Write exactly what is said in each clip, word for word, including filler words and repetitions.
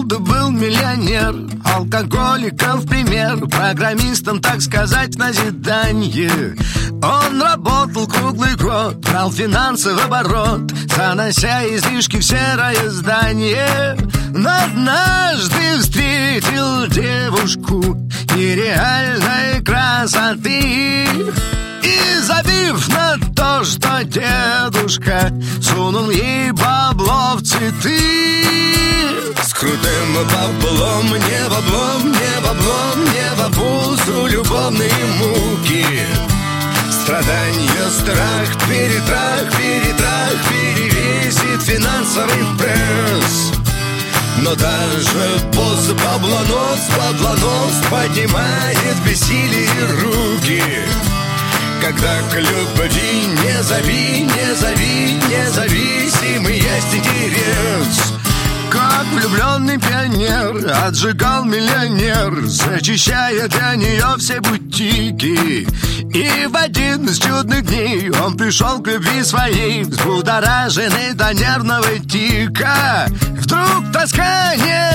молоду был миллионер, алкоголиком в пример, программистом, так сказать, назидание. Он работал круглый год, брал финансы в оборот, занося излишки в серое здание. Но однажды встретил девушку нереальной красоты, и, забив на то, что дедушка сунул ей бабло в цветы. С крутым баблом, не баблом, не баблом, не в обузу любовные муки, страдания, страх, перетрах, перетрах перевесит финансовый пресс. Но даже после баблонос, баблонос поднимает в бессилии руки, когда к любви не зови, не зови, независимый есть интерес. Как влюбленный пионер отжигал миллионер, зачищая для нее все бутики. И в один из чудных дней он пришел к любви своей, взбудораженный до нервного тика. Вдруг тоска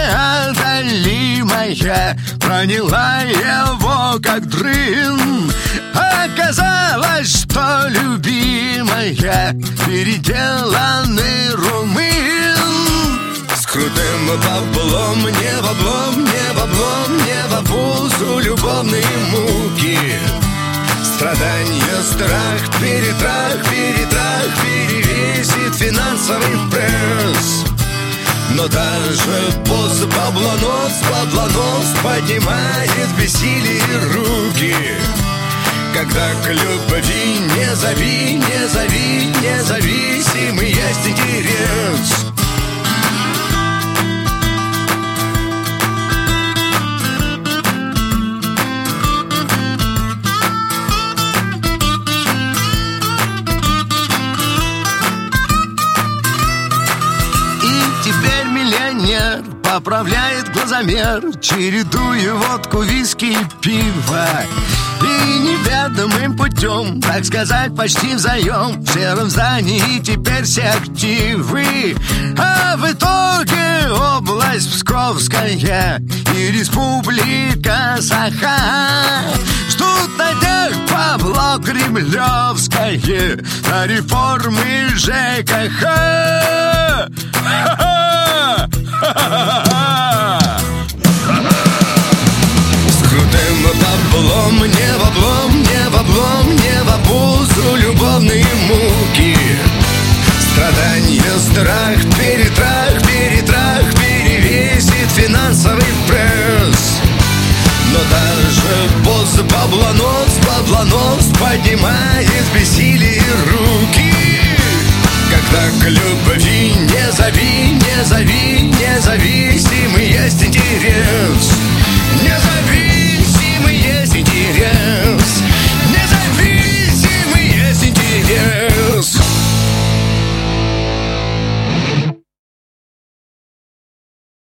неодолимая проняла его как дрын. Оказалось, что любимая переделанный румын. С крутым баблом, не баблом, не баблом, не в обузу любовные муки, страдания, страх, перетрах, перетрах перевесит финансовый пресс. Но даже после баблонос, баблонос поднимает в бессилии руки, когда к любви не зови, не зови, независимый есть интерес. Поправляет глазомер, чередуя водку, виски и пиво. И неведомым путем, так сказать, почти взаим, в сером здании теперь все активы. А в итоге область Псковская и республика Саха ждут на днях бабло кремлевское на реформы ЖКХ. С крутым баблом, не баблом, не баблом, не в обузу любовные муки, страдания, страх, перетрах, перетрах перевесит финансовый пресс. Но даже после баблонос, баблонос поднимает в бессилии руки, когда к любви не зови, не зови, независимый есть интерес. Не зови.